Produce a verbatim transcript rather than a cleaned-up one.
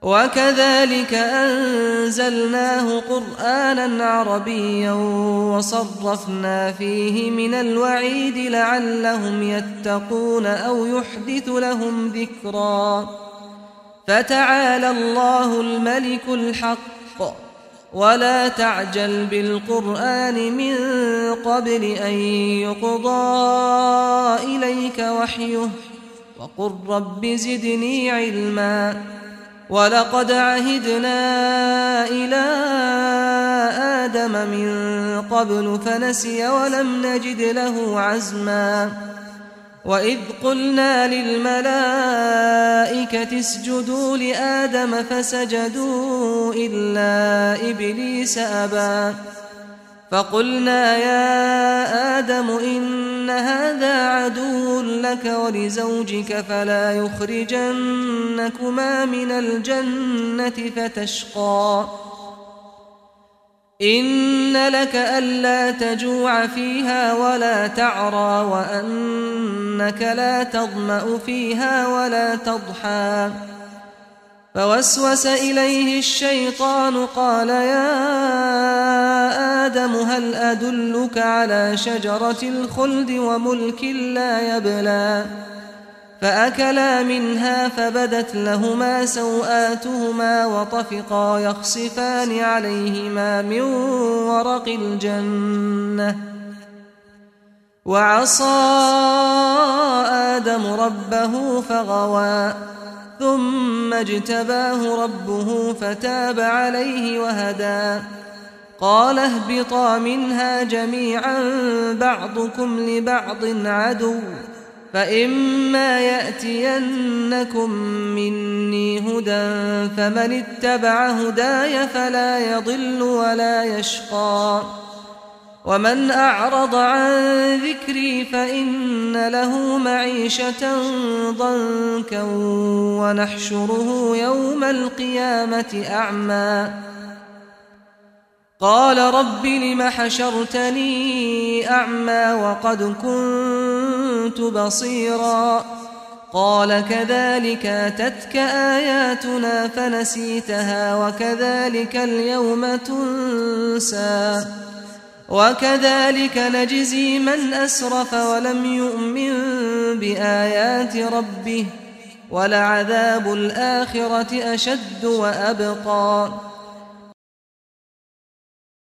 وكذلك أنزلناه قرآنا عربيا وصرفنا فيه من الوعيد لعلهم يتقون أو يحدث لهم ذكرا فتعالى الله الملك الحق ولا تعجل بالقرآن من قبل أن يقضى إليك وحيه وقل رب زدني علما ولقد عهدنا إلى آدم من قبل فنسي ولم نجد له عزما وإذ قلنا للملائكة اسجدوا لآدم فسجدوا إلا إبليس أبى فقلنا يا آدم إن هذا عدو لك ولزوجك فلا يخرجنكما من الجنة فتشقى إن لك ألا تجوع فيها ولا تعرى وأنك لا تظمأ فيها ولا تضحى فوسوس إليه الشيطان قال يا آدم هل أدلك على شجرة الخلد وملك لا يبلى فأكلا منها فبدت لهما سوآتهما وطفقا يخصفان عليهما من ورق الجنة وعصى آدم ربه فغوى ثم اجتباه ربه فتاب عليه وهدى قال اهبطا منها جميعا بعضكم لبعض عدو فإما يأتينكم مني هدى فمن اتبع هداي فلا يضل ولا يشقى ومن أعرض عن ذكري فإن له معيشة ضنكا ونحشره يوم القيامة أعمى قال رب لم حشرتني أعمى وقد كنت بصيرا قال كذلك أتتك آياتنا فنسيتها وكذلك اليوم تنسى وكذلك نجزي من أسرف ولم يؤمن بآيات ربه ولعذاب الآخرة أشد وأبقى